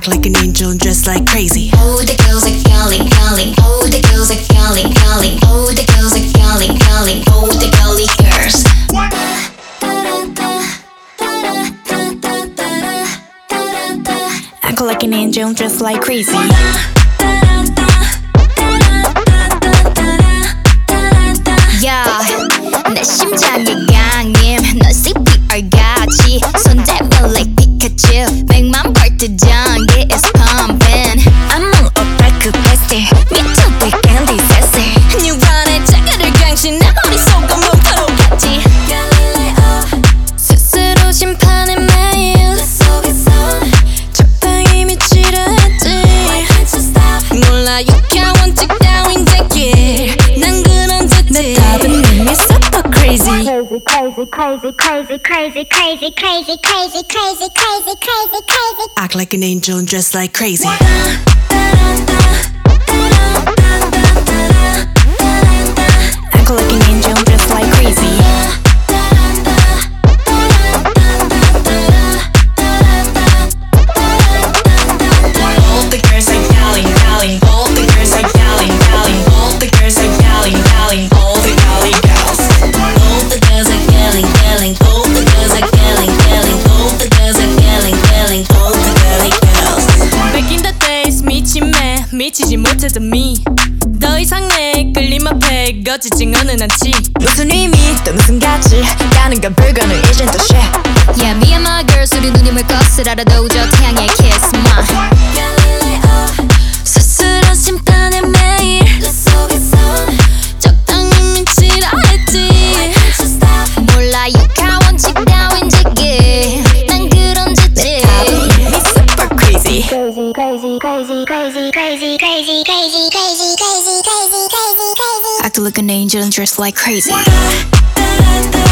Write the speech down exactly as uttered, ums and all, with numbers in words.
Act like an angel and dress like crazy. All the girls are calling, calling. All the girls are calling, calling. All the girls are calling, calling. All the girly girls. Act like an angel and dress like crazy. Yeah, 내 심장의 강림 넌 씨피알 같이 손잡아 like Pikachu 백만 볼트 전기 is pumping. I'm on a break bestie 미쳐도 candy sassy 뉴런의 자가를 강신 내 머릿속은 몽타로 같이 갈릴레오 스스로 심판의 매일 내 속에선 적당히 미치려 했지. Why can't you stop? 몰라 육향 원칙 따윈 제길 난 그런 듯이 답은 이미 super crazy. Crazy, crazy, crazy, crazy, crazy, crazy, crazy, crazy, crazy, crazy, crazy. Act like an angel and dress like crazy. Act like an angel and dress like crazy. All the girls are yelling, yelling. All the girls are yelling, yelling. All the girls are yelling, yelling. All the yelling girls. All the girls are yelling, yelling. All the girls are yelling, yelling. All the girls are yelling, yelling. All the girly girls. Back in the days 미침에 미치지 못했던 me 더 이상 내 끌림 앞에 거치진 않은 않지. 무슨 의미 또 무슨 가치 가는 건 불가능 이젠 또 shit. Yeah, me and my girls 우리 눈이 멀 것을 알아도 저 태양의 kiss my 갈릴레오 스스로 심판의 매일 내 속에선 적당히 미치라 했지. 몰라 육하 원칙 따윈 제길 난 그런 짓지. 이미 super crazy. Crazy, crazy, crazy, crazy, crazy, crazy, crazy, crazy, crazy, crazy, crazy, crazy. Act like an angel and dress like crazy. Da, da, da.